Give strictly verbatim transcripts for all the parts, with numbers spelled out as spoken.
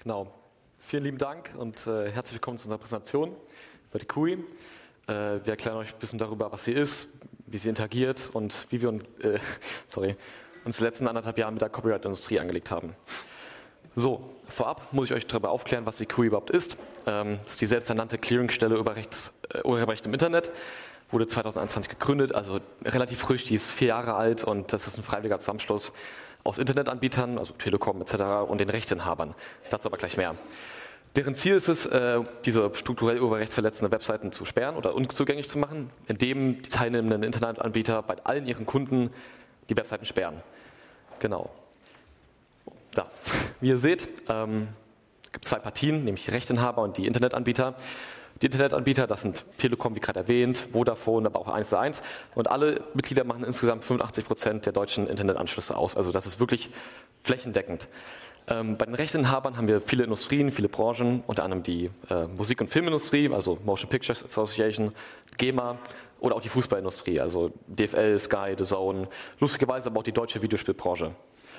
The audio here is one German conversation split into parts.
Genau. Vielen lieben Dank und äh, herzlich willkommen zu unserer Präsentation über die Q I. Äh, wir erklären euch ein bisschen darüber, was sie ist, wie sie interagiert und wie wir äh, sorry, uns die letzten anderthalb Jahre mit der Copyright-Industrie angelegt haben. So, vorab muss ich euch darüber aufklären, was die Q I überhaupt ist. Ähm, das ist die selbsternannte Clearingstelle über Rechts, äh, Urheberrecht im Internet. Wurde zweitausendeinundzwanzig gegründet, also relativ frisch, die ist vier Jahre alt und das ist ein freiwilliger Zusammenschluss aus Internetanbietern, also Telekom et cetera und den Rechteinhabern. Dazu aber gleich mehr. Deren Ziel ist es, diese strukturell urheberrechtsverletzende Webseiten zu sperren oder unzugänglich zu machen, indem die teilnehmenden Internetanbieter bei allen ihren Kunden die Webseiten sperren. Genau. Da. Wie ihr seht, ähm, es gibt zwei Partien, nämlich die Rechteinhaber und die Internetanbieter. Die Internetanbieter, das sind Telekom, wie gerade erwähnt, Vodafone, aber auch eins eins. Und alle Mitglieder machen insgesamt fünfundachtzig Prozent der deutschen Internetanschlüsse aus. Also das ist wirklich flächendeckend. Ähm, bei den Rechteinhabern haben wir viele Industrien, viele Branchen, unter anderem die äh, Musik- und Filmindustrie, also Motion Pictures Association, GEMA oder auch die Fußballindustrie, also D F L, Sky, D A Z N, lustigerweise aber auch die deutsche Videospielbranche.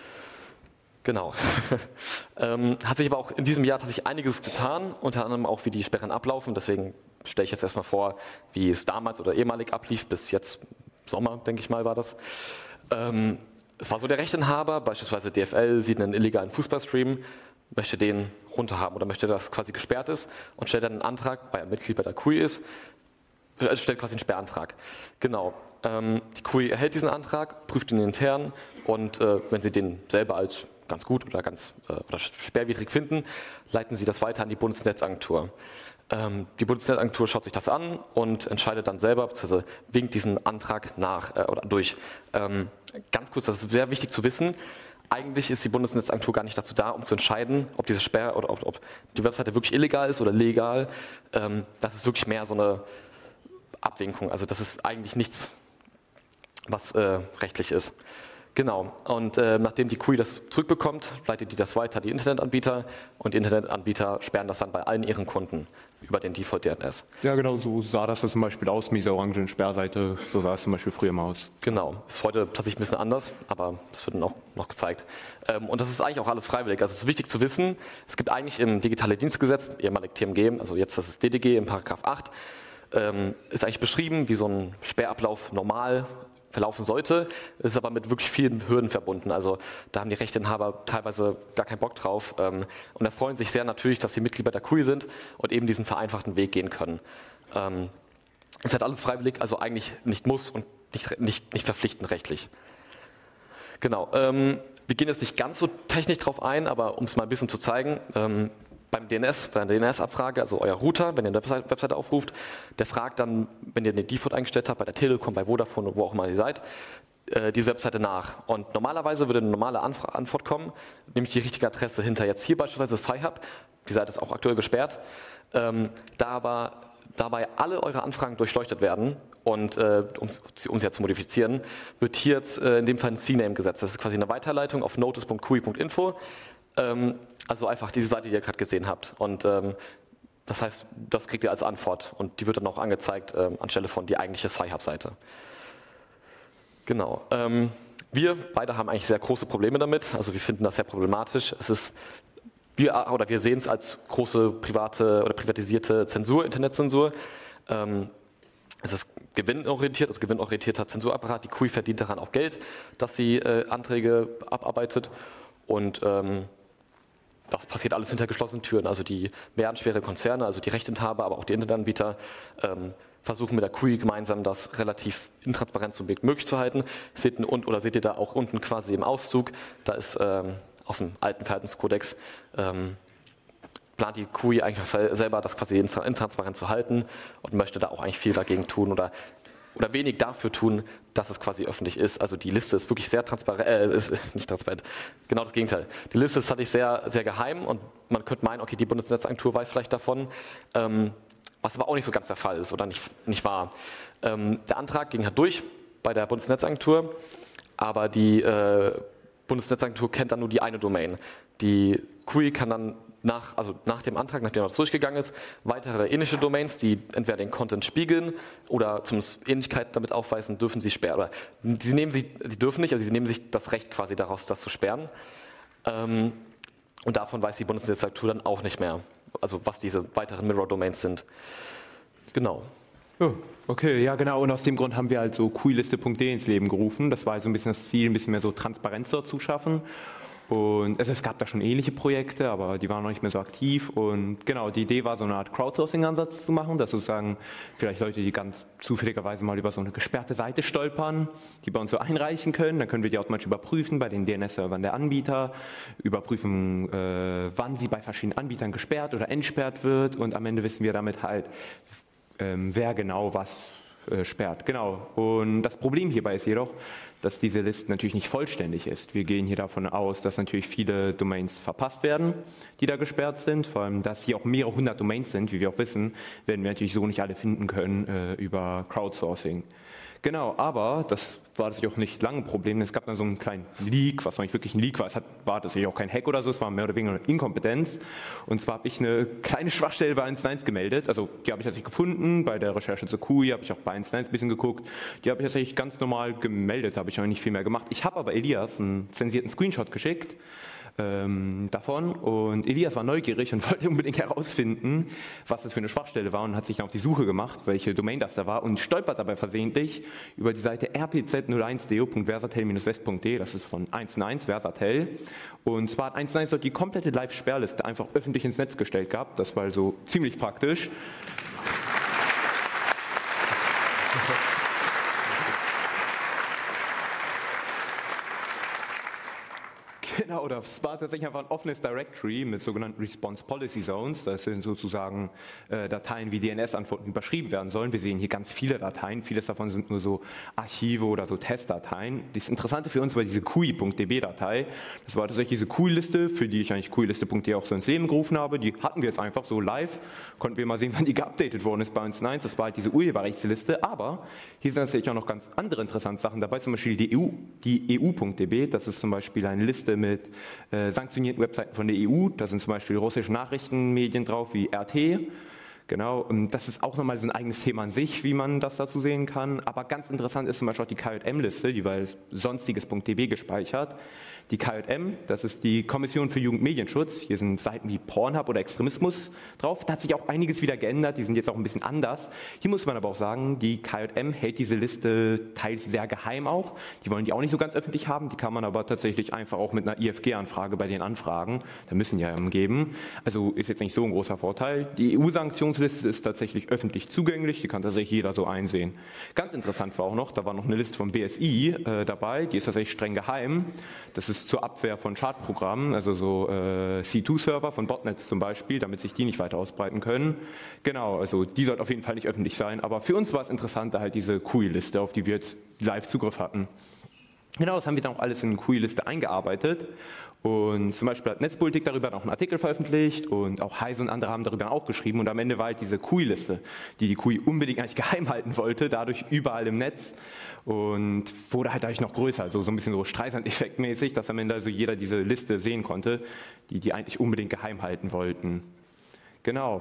Genau. ähm, hat sich aber auch in diesem Jahr tatsächlich einiges getan, unter anderem auch, wie die Sperren ablaufen. Deswegen stelle ich jetzt erstmal vor, wie es damals oder ehemalig ablief, bis jetzt Sommer, denke ich mal, war das. Ähm, es war so, der Rechteinhaber, beispielsweise D F L, sieht einen illegalen Fußballstream, möchte den runterhaben oder möchte, dass quasi gesperrt ist und stellt dann einen Antrag, weil er Mitglied bei der Q I ist, also stellt quasi einen Sperrantrag. Genau. Ähm, die Q I erhält diesen Antrag, prüft ihn intern und äh, wenn sie den selber als ganz gut oder ganz äh, oder sperrwidrig finden, leiten sie das weiter an die Bundesnetzagentur. Ähm, die Bundesnetzagentur schaut sich das an und entscheidet dann selber, beziehungsweise winkt diesen Antrag nach äh, oder durch. Ähm, ganz kurz, das ist sehr wichtig zu wissen. Eigentlich ist die Bundesnetzagentur gar nicht dazu da, um zu entscheiden, ob diese Sperre oder ob, ob die Webseite wirklich illegal ist oder legal. Ähm, das ist wirklich mehr so eine Abwinkung. Also das ist eigentlich nichts, was äh, rechtlich ist. Genau, und äh, nachdem die Q I das zurückbekommt, leitet die das weiter an die Internetanbieter und die Internetanbieter sperren das dann bei allen ihren Kunden über den Default D N S. Ja, genau, so sah das zum Beispiel aus, mit dieser orangen Sperrseite, so sah es zum Beispiel früher mal aus. Genau, ist heute tatsächlich ein bisschen anders, aber das wird dann auch noch gezeigt. Ähm, und das ist eigentlich auch alles freiwillig, also es ist wichtig zu wissen, es gibt eigentlich im Digitale Dienstgesetz, ehemalig T M G, also jetzt das ist D D G im Paragraph acht, ähm, ist eigentlich beschrieben, wie so ein Sperrablauf normal verlaufen sollte, ist aber mit wirklich vielen Hürden verbunden. Also da haben die Rechteinhaber teilweise gar keinen Bock drauf ähm, und erfreuen sich sehr natürlich, dass sie Mitglied bei der Q I sind und eben diesen vereinfachten Weg gehen können. Ähm, ist halt alles freiwillig, also eigentlich nicht muss und nicht, nicht, nicht verpflichtend rechtlich. Genau, ähm, wir gehen jetzt nicht ganz so technisch drauf ein, aber um es mal ein bisschen zu zeigen, ähm, beim D N S, bei der D N S-Abfrage, also euer Router, wenn ihr eine Webseite aufruft, der fragt dann, wenn ihr den Default eingestellt habt, bei der Telekom, bei Vodafone oder wo auch immer ihr seid, äh, diese Webseite nach. Und normalerweise würde eine normale Anf- Antwort kommen, nämlich die richtige Adresse hinter. Jetzt hier beispielsweise Sci-Hub, die Seite ist auch aktuell gesperrt, ähm, da aber dabei alle eure Anfragen durchleuchtet werden und äh, um, um sie ja zu modifizieren, wird hier jetzt äh, in dem Fall ein C Name gesetzt. Das ist quasi eine Weiterleitung auf notice punkt q i punkt info. Ähm, also einfach diese Seite, die ihr gerade gesehen habt. Und ähm, das heißt, das kriegt ihr als Antwort und die wird dann auch angezeigt ähm, anstelle von die eigentliche Sci-Hub-Seite. Genau. Ähm, wir beide haben eigentlich sehr große Probleme damit. Also wir finden das sehr problematisch. Es ist wir oder wir sehen es als große private oder privatisierte Zensur, Internetzensur. Ähm, es ist gewinnorientiert, also gewinnorientierter Zensurapparat. Die Q I verdient daran auch Geld, dass sie äh, Anträge abarbeitet und ähm, das passiert alles hinter geschlossenen Türen. Also die milliardenschwere Konzerne, also die Rechteinhaber, aber auch die Internetanbieter ähm, versuchen mit der Q I gemeinsam das relativ intransparent so möglich zu halten. Seht ihr, und, oder seht ihr da auch unten quasi im Auszug, da ist ähm, aus dem alten Verhaltenskodex, ähm, plant die Q I eigentlich selber, das quasi intransparent zu halten und möchte da auch eigentlich viel dagegen tun oder oder wenig dafür tun, dass es quasi öffentlich ist. Also die Liste ist wirklich sehr transparent, äh, ist nicht transparent, genau das Gegenteil. Die Liste ist tatsächlich sehr, sehr geheim und man könnte meinen, okay, die Bundesnetzagentur weiß vielleicht davon, ähm, was aber auch nicht so ganz der Fall ist oder nicht, nicht wahr. Ähm, der Antrag ging halt durch bei der Bundesnetzagentur, aber die äh, Bundesnetzagentur kennt dann nur die eine Domain. Die Q I kann dann nach, also nach dem Antrag, nachdem das durchgegangen ist, weitere ähnliche Domains, die entweder den Content spiegeln oder zumindest Ähnlichkeit damit aufweisen, dürfen sie sperren. Oder sie nehmen sie, sie dürfen nicht, also sie nehmen sich das Recht quasi daraus, das zu sperren. Ähm, Und davon weiß die Bundesnetzagentur dann auch nicht mehr, also was diese weiteren Mirror-Domains sind. Genau. Oh, okay, ja genau. Und aus dem Grund haben wir halt so Q I-Liste punkt de ins Leben gerufen. Das war halt so ein bisschen das Ziel, ein bisschen mehr so Transparenz dazu schaffen. Und also es gab da schon ähnliche Projekte, aber die waren noch nicht mehr so aktiv. Und genau, die Idee war, so eine Art Crowdsourcing-Ansatz zu machen, dass sozusagen vielleicht Leute, die ganz zufälligerweise mal über so eine gesperrte Seite stolpern, die bei uns so einreichen können. Dann können wir die automatisch überprüfen bei den D N S-Servern der Anbieter, überprüfen, äh, wann sie bei verschiedenen Anbietern gesperrt oder entsperrt wird. Und am Ende wissen wir damit halt, ähm, wer genau was äh, sperrt. Genau. Und das Problem hierbei ist jedoch, dass diese Liste natürlich nicht vollständig ist. Wir gehen hier davon aus, dass natürlich viele Domains verpasst werden, die da gesperrt sind. Vor allem, dass hier auch mehrere hundert Domains sind, wie wir auch wissen, werden wir natürlich so nicht alle finden können äh, über Crowdsourcing. Genau, aber das war tatsächlich auch nicht lange ein Problem. Es gab dann so einen kleinen Leak, was noch nicht wirklich ein Leak war. Es hat, war tatsächlich auch kein Hack oder so, es war mehr oder weniger eine Inkompetenz. Und zwar habe ich eine kleine Schwachstelle bei eins Punkt eins gemeldet. Also die habe ich tatsächlich gefunden. Bei der Recherche zur Q I habe ich auch bei eins Punkt eins ein bisschen geguckt. Die habe ich tatsächlich ganz normal gemeldet, habe ich noch nicht viel mehr gemacht. Ich habe aber Elias einen zensierten Screenshot geschickt ähm, davon, und Elias war neugierig und wollte unbedingt herausfinden, was das für eine Schwachstelle war, und hat sich dann auf die Suche gemacht, welche Domain das da war, und stolpert dabei versehentlich über die Seite r p z null eins d o punkt versatel Bindestrich west punkt de, das ist von eins Punkt eins Versatel, und zwar hat eins Punkt eins dort die komplette Live-Sperrliste einfach öffentlich ins Netz gestellt gehabt. Das war also ziemlich praktisch. Genau, das war tatsächlich einfach ein offenes Directory mit sogenannten Response Policy Zones. Das sind sozusagen äh, Dateien, wie D N S-Antworten überschrieben werden sollen. Wir sehen hier ganz viele Dateien. Vieles davon sind nur so Archive oder so Testdateien. Das Interessante für uns war diese Q I punkt d b-Datei. Das war tatsächlich diese Q I-Liste, für die ich eigentlich Q I-Liste punkt de auch so ins Leben gerufen habe. Die hatten wir jetzt einfach so live. Konnten wir mal sehen, wann die geupdatet worden ist bei eins Punkt eins. Das war halt diese Urheberrechtsliste. Aber hier sind natürlich auch noch ganz andere interessante Sachen dabei. Zum Beispiel die E U, die E U punkt d b. Das ist zum Beispiel eine Liste mit äh, sanktionierten Webseiten von der E U. Da sind zum Beispiel russische Nachrichtenmedien drauf wie R T. Genau, und das ist auch nochmal so ein eigenes Thema an sich, wie man das dazu sehen kann. Aber ganz interessant ist zum Beispiel auch die K J M-Liste, die war als sonstiges punkt d b gespeichert. Die K J M, das ist die Kommission für Jugendmedienschutz. Hier sind Seiten wie Pornhub oder Extremismus drauf. Da hat sich auch einiges wieder geändert, die sind jetzt auch ein bisschen anders. Hier muss man aber auch sagen, die K J M hält diese Liste teils sehr geheim auch. Die wollen die auch nicht so ganz öffentlich haben, die kann man aber tatsächlich einfach auch mit einer I F G-Anfrage bei denen anfragen. Da müssen ja geben. Also ist jetzt nicht so ein großer Vorteil. Die E U-Sanktionsliste ist tatsächlich öffentlich zugänglich, die kann tatsächlich jeder so einsehen. Ganz interessant war auch noch, da war noch eine Liste vom B S I äh, dabei, die ist tatsächlich streng geheim. Das ist zur Abwehr von Schadprogrammen, also so äh, C zwei Server von Botnets zum Beispiel, damit sich die nicht weiter ausbreiten können. Genau, also die sollte auf jeden Fall nicht öffentlich sein, aber für uns war es interessanter halt diese Q I-Liste, auf die wir jetzt live Zugriff hatten. Genau, das haben wir dann auch alles in eine Q I-Liste eingearbeitet. Und zum Beispiel hat Netzpolitik darüber noch einen Artikel veröffentlicht und auch Heise und andere haben darüber auch geschrieben. Und am Ende war halt diese Q I-Liste, die die Q I unbedingt eigentlich geheim halten wollte, dadurch überall im Netz und wurde halt dadurch noch größer, also so ein bisschen so Streisand-Effekt mäßig, dass am Ende also jeder diese Liste sehen konnte, die die eigentlich unbedingt geheim halten wollten. Genau.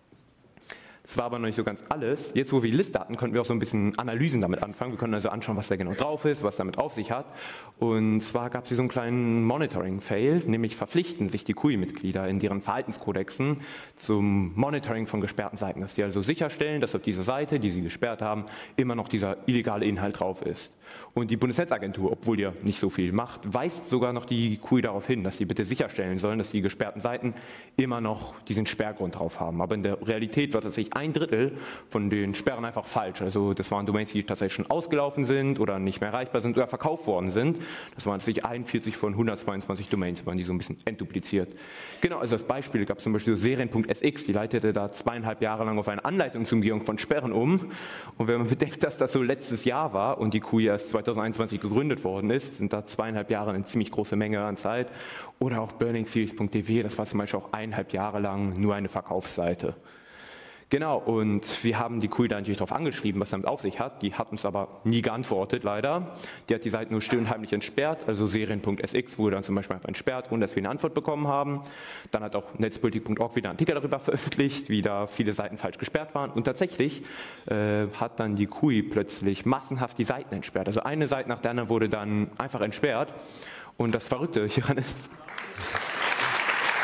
Das war aber noch nicht so ganz alles. Jetzt, wo wir die Liste hatten, konnten wir auch so ein bisschen Analysen damit anfangen. Wir konnten also anschauen, was da genau drauf ist, was damit auf sich hat. Und zwar gab es hier so einen kleinen Monitoring-Fail, nämlich verpflichten sich die Q I-Mitglieder in deren Verhaltenskodexen zum Monitoring von gesperrten Seiten. Dass sie also sicherstellen, dass auf dieser Seite, die sie gesperrt haben, immer noch dieser illegale Inhalt drauf ist. Und die Bundesnetzagentur, obwohl die ja nicht so viel macht, weist sogar noch die Q I darauf hin, dass sie bitte sicherstellen sollen, dass die gesperrten Seiten immer noch diesen Sperrgrund drauf haben. Aber in der Realität war tatsächlich ein Drittel von den Sperren einfach falsch. Also das waren Domains, die tatsächlich schon ausgelaufen sind oder nicht mehr erreichbar sind oder verkauft worden sind. Das waren tatsächlich einundvierzig von hundertzweiundzwanzig Domains, waren die so ein bisschen entdupliziert. Genau, also als Beispiel gab es zum Beispiel serien punkt s x, die leitete da zweieinhalb Jahre lang auf eine Anleitung zur Umgehung von Sperren um. Und wenn man bedenkt, dass das so letztes Jahr war und die Q I erst zweitausendeinundzwanzig gegründet worden ist, sind da zweieinhalb Jahre eine ziemlich große Menge an Zeit. Oder auch burning series punkt d w, das war zum Beispiel auch eineinhalb Jahre lang nur eine Verkaufsseite. Genau, und wir haben die Q I da natürlich darauf angeschrieben, was damit auf sich hat. Die hat uns aber nie geantwortet, leider. Die hat die Seite nur still und heimlich entsperrt. Also serien punkt s x wurde dann zum Beispiel einfach entsperrt, ohne dass wir eine Antwort bekommen haben. Dann hat auch netzpolitik punkt org wieder einen Artikel darüber veröffentlicht, wie da viele Seiten falsch gesperrt waren. Und tatsächlich äh, hat dann die Q I plötzlich massenhaft die Seiten entsperrt. Also eine Seite nach der anderen wurde dann einfach entsperrt. Und das Verrückte hieran ist...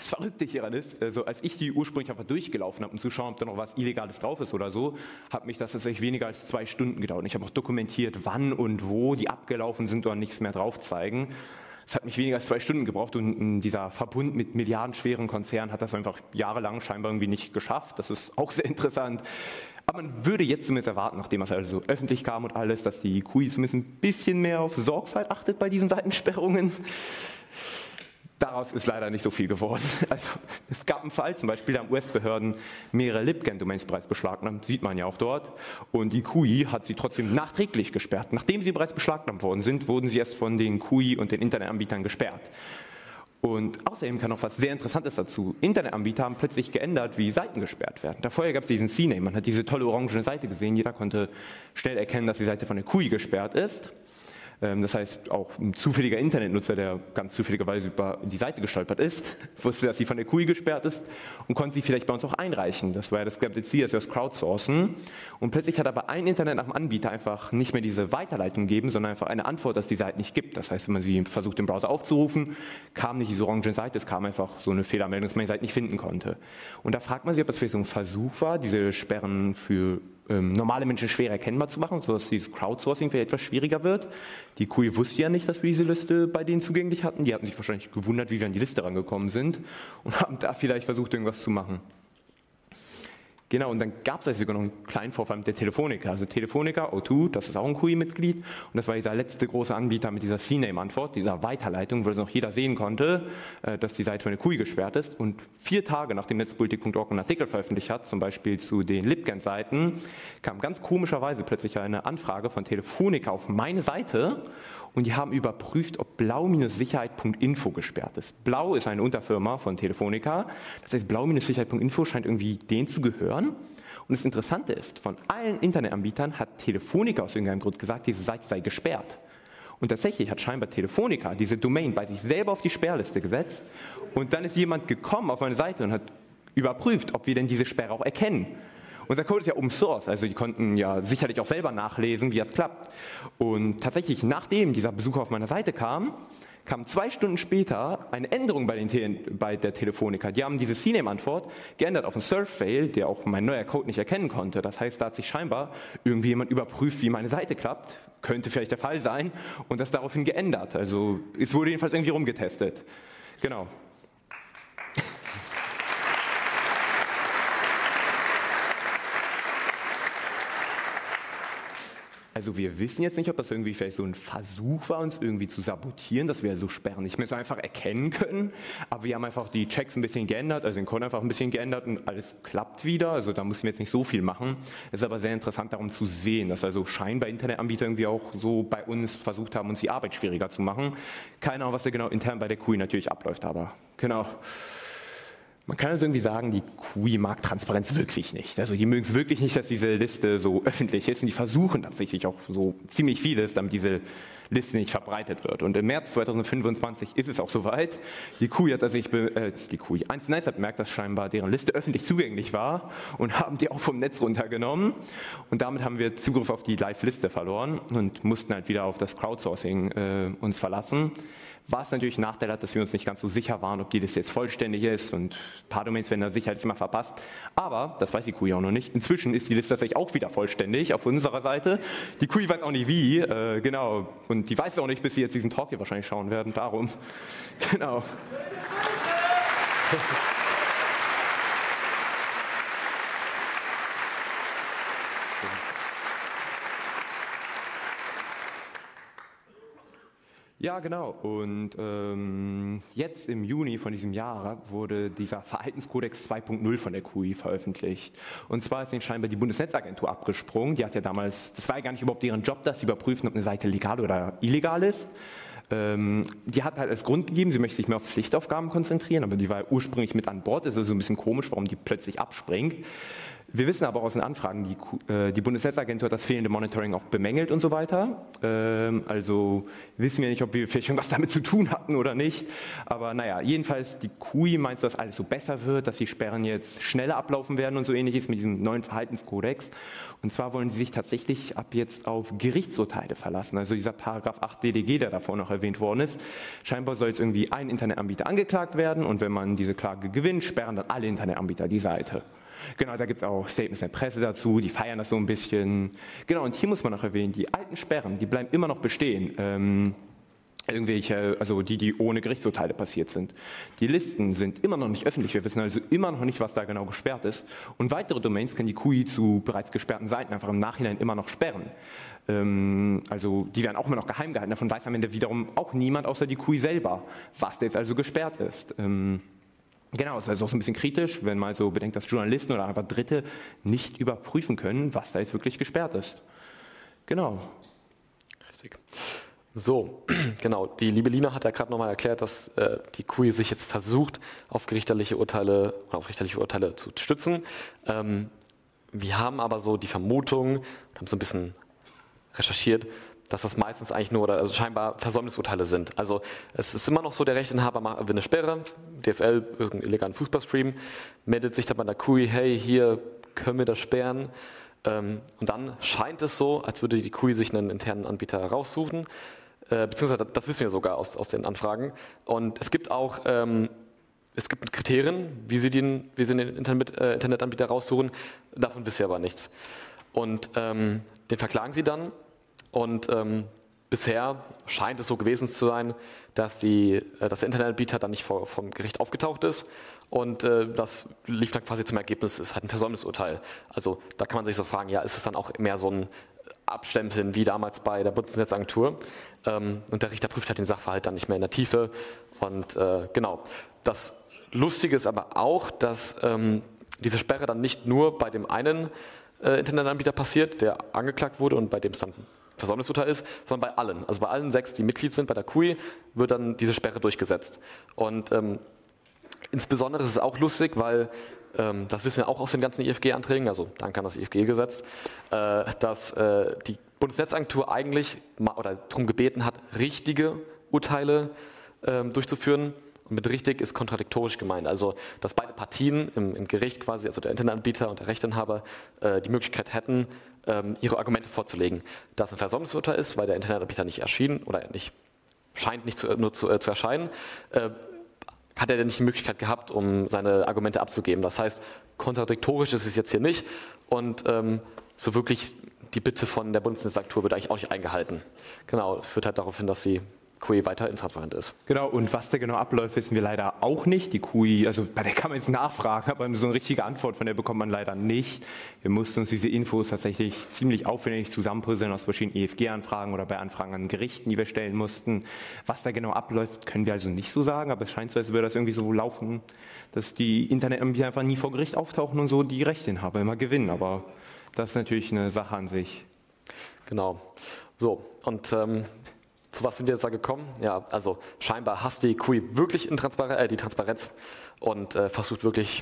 das Verrückte hieran ist, also als ich die ursprünglich einfach durchgelaufen habe, um zu schauen, ob da noch was Illegales drauf ist oder so, hat mich das tatsächlich weniger als zwei Stunden gedauert. Ich habe auch dokumentiert, wann und wo die abgelaufen sind oder nichts mehr drauf zeigen. Es hat mich weniger als zwei Stunden gebraucht und dieser Verbund mit milliardenschweren Konzernen hat das einfach jahrelang scheinbar irgendwie nicht geschafft. Das ist auch sehr interessant. Aber man würde jetzt zumindest erwarten, nachdem es also öffentlich kam und alles, dass die Q I zumindest ein bisschen mehr auf Sorgfalt achtet bei diesen Seitensperrungen. Daraus ist leider nicht so viel geworden. Also, es gab einen Fall, zum Beispiel, da haben U S-Behörden mehrere Libgen-Domains bereits beschlagnahmt, sieht man ja auch dort. Und die Q I hat sie trotzdem nachträglich gesperrt. Nachdem sie bereits beschlagnahmt worden sind, wurden sie erst von den Q I und den Internetanbietern gesperrt. Und außerdem kann noch was sehr Interessantes dazu. Internetanbieter haben plötzlich geändert, wie Seiten gesperrt werden. Davor gab es diesen C Name, man hat diese tolle orangene Seite gesehen, jeder konnte schnell erkennen, dass die Seite von der Q I gesperrt ist. Das heißt, auch ein zufälliger Internetnutzer, der ganz zufälligerweise über die Seite gestolpert ist, wusste, dass sie von der Q I gesperrt ist und konnte sie vielleicht bei uns auch einreichen. Das war ja das skeptische Ziel, dass wir das crowdsourcen. Und plötzlich hat aber ein Internet nach dem Anbieter einfach nicht mehr diese Weiterleitung gegeben, sondern einfach eine Antwort, dass die Seite nicht gibt. Das heißt, wenn man sie versucht, im Browser aufzurufen, kam nicht diese orange Seite, es kam einfach so eine Fehlermeldung, dass man die Seite nicht finden konnte. Und da fragt man sich, ob das vielleicht so ein Versuch war, diese Sperren für Ähm, normale Menschen schwer erkennbar zu machen, sodass dieses Crowdsourcing vielleicht etwas schwieriger wird. Die Q I wusste ja nicht, dass wir diese Liste bei denen zugänglich hatten. Die hatten sich wahrscheinlich gewundert, wie wir an die Liste rangekommen sind und haben da vielleicht versucht, irgendwas zu machen. Genau, und dann gab es also sogar noch einen kleinen Vorfall mit der Telefonica. Also Telefonica, O zwei, das ist auch ein Q I-Mitglied. Und das war dieser letzte große Anbieter mit dieser C Name-Antwort, dieser Weiterleitung, wo es noch jeder sehen konnte, dass die Seite von der Q I gesperrt ist. Und vier Tage nachdem Netzpolitik Punkt org einen Artikel veröffentlicht hat, zum Beispiel zu den Libgen-Seiten, kam ganz komischerweise plötzlich eine Anfrage von Telefonica auf meine Seite. Und die haben überprüft, ob blau-sicherheit Punkt info gesperrt ist. Blau ist eine Unterfirma von Telefonica. Das heißt, blau-sicherheit Punkt info scheint irgendwie denen zu gehören. Und das Interessante ist, von allen Internetanbietern hat Telefonica aus irgendeinem Grund gesagt, diese Seite sei gesperrt. Und tatsächlich hat scheinbar Telefonica diese Domain bei sich selber auf die Sperrliste gesetzt. Und dann ist jemand gekommen auf meine Seite und hat überprüft, ob wir denn diese Sperre auch erkennen. Unser Code ist ja Open Source, also die konnten ja sicherlich auch selber nachlesen, wie das klappt. Und tatsächlich, nachdem dieser Besucher auf meiner Seite kam, kam zwei Stunden später eine Änderung bei, den, bei der Telefonica. Die haben diese C Name-Antwort geändert auf einen Surf-Fail, der auch mein neuer Code nicht erkennen konnte. Das heißt, da hat sich scheinbar irgendwie jemand überprüft, wie meine Seite klappt. Könnte vielleicht der Fall sein. Und das daraufhin geändert. Also es wurde jedenfalls irgendwie rumgetestet. Genau. Also wir wissen jetzt nicht, ob das irgendwie vielleicht so ein Versuch war, uns irgendwie zu sabotieren, dass wir so Sperren nicht mehr so einfach erkennen können. Aber wir haben einfach die Checks ein bisschen geändert, also den Code einfach ein bisschen geändert und alles klappt wieder. Also da müssen wir jetzt nicht so viel machen. Es ist aber sehr interessant darum zu sehen, dass also scheinbar Internetanbieter irgendwie auch so bei uns versucht haben, uns die Arbeit schwieriger zu machen. Keine Ahnung, was da genau intern bei der Q I natürlich abläuft, aber genau. Man kann also irgendwie sagen, die Q I mag Transparenz wirklich nicht. Also die mögen es wirklich nicht, dass diese Liste so öffentlich ist und die versuchen tatsächlich auch so ziemlich vieles, damit diese Liste nicht verbreitet wird. Und im März zweitausendfünfundzwanzig ist es auch soweit. Die Q I hat sich, äh, die Q I, eins Punkt eins hat bemerkt, dass scheinbar deren Liste öffentlich zugänglich war und haben die auch vom Netz runtergenommen. Und damit haben wir Zugriff auf die Live-Liste verloren und mussten halt wieder auf das Crowdsourcing äh, uns verlassen. Was natürlich ein Nachteil hat, dass wir uns nicht ganz so sicher waren, ob die Liste jetzt vollständig ist und ein paar Domains werden da sicherlich immer verpasst. Aber, das weiß die Q I auch noch nicht, inzwischen ist die Liste tatsächlich auch wieder vollständig auf unserer Seite. Die Q I weiß auch nicht wie, äh, genau, und die weiß auch nicht, bis sie jetzt diesen Talk hier wahrscheinlich schauen werden, darum, genau. Ja, genau. Und ähm, jetzt im Juni von diesem Jahr wurde dieser Verhaltenskodex zwei Punkt null von der Q I veröffentlicht. Und zwar ist ihnen scheinbar die Bundesnetzagentur abgesprungen. Die hat ja damals, das war ja gar nicht überhaupt deren Job, dass sie überprüfen, ob eine Seite legal oder illegal ist. Ähm, die hat halt als Grund gegeben, sie möchte sich mehr auf Pflichtaufgaben konzentrieren, aber die war ursprünglich mit an Bord. Es ist so ein bisschen komisch, warum die plötzlich abspringt. Wir wissen aber aus den Anfragen, die, äh, die Bundesnetzagentur hat das fehlende Monitoring auch bemängelt und so weiter. Ähm, also wissen wir nicht, ob wir vielleicht irgendwas damit zu tun hatten oder nicht. Aber naja, jedenfalls die Q I meint, dass alles so besser wird, dass die Sperren jetzt schneller ablaufen werden und so ähnliches mit diesem neuen Verhaltenskodex. Und zwar wollen sie sich tatsächlich ab jetzt auf Gerichtsurteile verlassen. Also dieser Paragraph acht D D G, der davor noch erwähnt worden ist. Scheinbar soll jetzt irgendwie ein Internetanbieter angeklagt werden und wenn man diese Klage gewinnt, sperren dann alle Internetanbieter die Seite. Genau, da gibt es auch Statements der Presse dazu, die feiern das so ein bisschen. Genau, und hier muss man noch erwähnen, die alten Sperren, die bleiben immer noch bestehen. Ähm, irgendwelche, also die, die ohne Gerichtsurteile passiert sind. Die Listen sind immer noch nicht öffentlich, wir wissen also immer noch nicht, was da genau gesperrt ist. Und weitere Domains kann die Q I zu bereits gesperrten Seiten einfach im Nachhinein immer noch sperren. Ähm, also die werden auch immer noch geheim gehalten, davon weiß am Ende wiederum auch niemand, außer die Q I selber, was da jetzt also gesperrt ist. Ähm, Genau, es ist also auch so ein bisschen kritisch, wenn man so bedenkt, dass Journalisten oder einfach Dritte nicht überprüfen können, was da jetzt wirklich gesperrt ist. Genau. Richtig. So, genau. Die liebe Lina hat ja gerade nochmal erklärt, dass äh, die Q I sich jetzt versucht, auf richterliche Urteile, auf richterliche Urteile zu stützen. Ähm, wir haben aber so die Vermutung, haben so ein bisschen recherchiert, dass das meistens eigentlich nur, oder also scheinbar Versäumnisurteile sind. Also es ist immer noch so, der Rechteinhaber will eine Sperre, D F L, irgendeinen illegalen Fußballstream, meldet sich dann bei der Q I, hey, hier können wir das sperren. Ähm, und dann scheint es so, als würde die Q I sich einen internen Anbieter raussuchen, äh, beziehungsweise das wissen wir sogar aus, aus den Anfragen. Und es gibt auch ähm, es gibt Kriterien, wie sie den, wie sie den Internet, äh, Internetanbieter raussuchen, davon wissen wir aber nichts. Und ähm, den verklagen sie dann. Und ähm, bisher scheint es so gewesen zu sein, dass, die, äh, dass der Internetanbieter dann nicht vor, vom Gericht aufgetaucht ist. Und äh, das lief dann quasi zum Ergebnis, es ist halt ein Versäumnisurteil. Also da kann man sich so fragen, ja, ist es dann auch mehr so ein Abstempeln wie damals bei der Bundesnetzagentur? Ähm, und der Richter prüft halt den Sachverhalt dann nicht mehr in der Tiefe. Und äh, genau, das Lustige ist aber auch, dass ähm, diese Sperre dann nicht nur bei dem einen äh, Internetanbieter passiert, der angeklagt wurde und bei dem es dann Versäumnisurteil ist, sondern bei allen. Also bei allen sechs, die Mitglied sind bei der Q I, wird dann diese Sperre durchgesetzt. Und ähm, insbesondere ist es auch lustig, weil, ähm, das wissen wir auch aus den ganzen I F G-Anträgen, also danke an das I F G-Gesetz, äh, dass äh, die Bundesnetzagentur eigentlich ma- oder darum gebeten hat, richtige Urteile ähm, durchzuführen. Und mit richtig ist kontradiktorisch gemeint. Also, dass beide Partien im, im Gericht quasi, also der Internetanbieter und der Rechteinhaber, äh, die Möglichkeit hätten, ähm, ihre Argumente vorzulegen. Dass ein Versäumnisurteil ist, weil der Internetanbieter nicht erschienen oder nicht scheint nicht zu, nur zu, äh, zu erscheinen, äh, hat er denn nicht die Möglichkeit gehabt, um seine Argumente abzugeben. Das heißt, kontradiktorisch ist es jetzt hier nicht und ähm, so wirklich die Bitte von der Bundesnetzagentur wird eigentlich auch nicht eingehalten. Genau, führt halt darauf hin, dass sie Q I weiter intransparent ist. Genau, und was da genau abläuft, wissen wir leider auch nicht. Die Q I, also bei der kann man jetzt nachfragen, aber so eine richtige Antwort von der bekommt man leider nicht. Wir mussten uns diese Infos tatsächlich ziemlich aufwendig zusammenpuzzeln aus verschiedenen E F G-Anfragen oder bei Anfragen an Gerichten, die wir stellen mussten. Was da genau abläuft, können wir also nicht so sagen, aber es scheint so, als würde das irgendwie so laufen, dass die Internetanbieter einfach nie vor Gericht auftauchen und so die Rechteinhaber immer gewinnen. Aber das ist natürlich eine Sache an sich. Genau. So, und ähm, zu was sind wir jetzt da gekommen? Ja, also scheinbar hasst die Q I wirklich Intransparenz, äh, die Transparenz und äh, versucht wirklich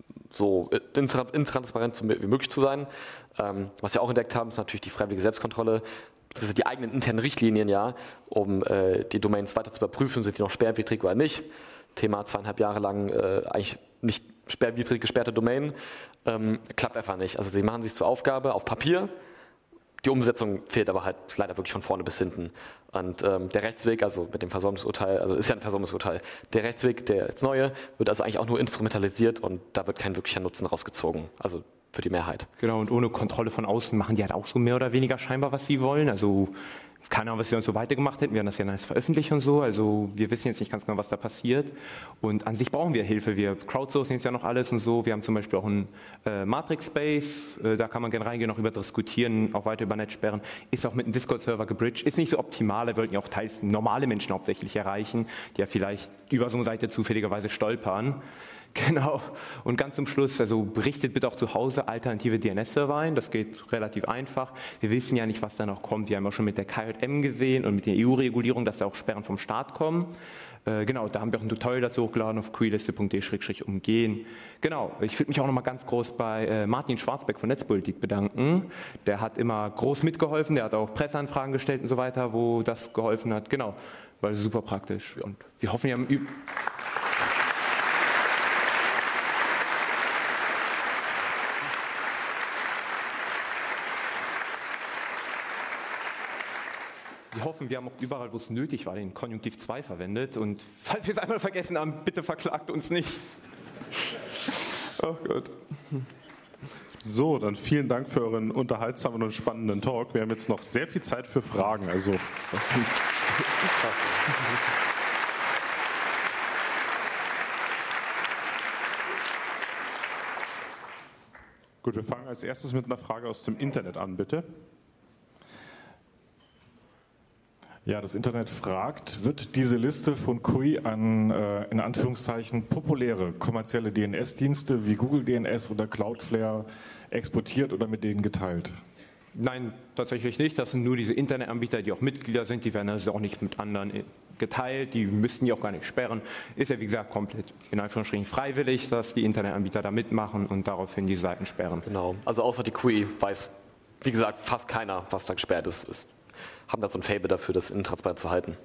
so intransparent wie möglich zu sein. Ähm, was wir auch entdeckt haben, ist natürlich die freiwillige Selbstkontrolle, beziehungsweise die eigenen internen Richtlinien, ja, um äh, die Domains weiter zu überprüfen, sind die noch sperrwidrig oder nicht. Thema zweieinhalb Jahre lang äh, eigentlich nicht sperrwidrig gesperrte Domain, ähm, klappt einfach nicht. Also sie machen sich zur Aufgabe auf Papier. Die Umsetzung fehlt aber halt leider wirklich von vorne bis hinten. Und ähm, der Rechtsweg, also mit dem Versäumnisurteil, also ist ja ein Versäumnisurteil, der Rechtsweg, der jetzt neue, wird also eigentlich auch nur instrumentalisiert und da wird kein wirklicher Nutzen rausgezogen, also für die Mehrheit. Genau, und ohne Kontrolle von außen machen die halt auch so mehr oder weniger scheinbar, was sie wollen. Also keine Ahnung, was sie uns so weitergemacht hätten. Wir haben das ja nice veröffentlicht und so. Also wir wissen jetzt nicht ganz genau, was da passiert. Und an sich brauchen wir Hilfe. Wir crowdsourcen jetzt ja noch alles und so. Wir haben zum Beispiel auch einen äh, Matrix-Space. Äh, da kann man gerne reingehen, noch über diskutieren, auch weiter über Netzsperren. Ist auch mit einem Discord-Server gebridged. Ist nicht so optimal. Wir wollten ja auch teils normale Menschen hauptsächlich erreichen, die ja vielleicht über so eine Seite zufälligerweise stolpern. Genau. Und ganz zum Schluss, also berichtet bitte auch zu Hause alternative D N S-Server ein. Das geht relativ einfach. Wir wissen ja nicht, was da noch kommt. Wir haben auch schon mit der K J M gesehen und mit der E U-Regulierung, dass da auch Sperren vom Staat kommen. Äh, genau, da haben wir auch ein Tutorial dazu hochgeladen auf queerliste punkt de schrägstrich umgehen. Genau, ich würde mich auch noch mal ganz groß bei äh, Martin Schwarzbeck von Netzpolitik bedanken. Der hat immer groß mitgeholfen. Der hat auch Presseanfragen gestellt und so weiter, wo das geholfen hat. Genau, war super praktisch. Und wir hoffen, wir haben üb Wir hoffen, wir haben auch überall, wo es nötig war, den Konjunktiv zwei verwendet. Und falls wir es einmal vergessen haben, bitte verklagt uns nicht. Oh Gott. So, dann vielen Dank für euren unterhaltsamen und spannenden Talk. Wir haben jetzt noch sehr viel Zeit für Fragen. Also gut, wir fangen als erstes mit einer Frage aus dem Internet an, bitte. Ja, das Internet fragt, wird diese Liste von Q I an, äh, in Anführungszeichen, populäre kommerzielle D N S-Dienste wie Google D N S oder Cloudflare exportiert oder mit denen geteilt? Nein, tatsächlich nicht. Das sind nur diese Internetanbieter, die auch Mitglieder sind. Die werden also auch nicht mit anderen geteilt. Die müssten die auch gar nicht sperren. Ist ja, wie gesagt, komplett in Anführungsstrichen freiwillig, dass die Internetanbieter da mitmachen und daraufhin die Seiten sperren. Genau. Also außer die Q I weiß, wie gesagt, fast keiner, was da gesperrt ist. ist haben da so ein Faible dafür, das intransparent zu halten.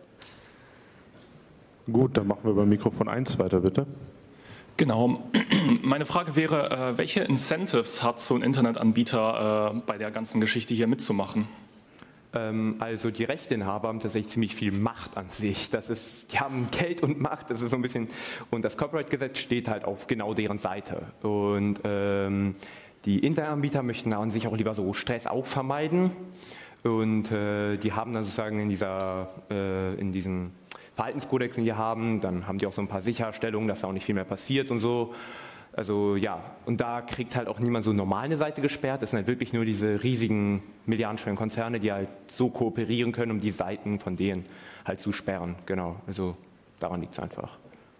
Gut, dann machen wir beim Mikrofon eins weiter, bitte. Genau. Meine Frage wäre, welche Incentives hat so ein Internetanbieter bei der ganzen Geschichte hier mitzumachen? Also die Rechteinhaber haben tatsächlich ziemlich viel Macht an sich. Das ist, die haben Geld und Macht, das ist so ein bisschen, und das Copyright-Gesetz steht halt auf genau deren Seite. Und ähm, die Internetanbieter möchten an sich auch lieber so Stress auch vermeiden. Und äh, die haben dann sozusagen in, dieser, äh, in diesen Verhaltenskodex, den die haben, dann haben die auch so ein paar Sicherstellungen, dass da auch nicht viel mehr passiert und so. Also ja, und da kriegt halt auch niemand so normal eine Seite gesperrt. Das sind halt wirklich nur diese riesigen milliardenschweren Konzerne, die halt so kooperieren können, um die Seiten von denen halt zu sperren. Genau, also daran liegt es einfach.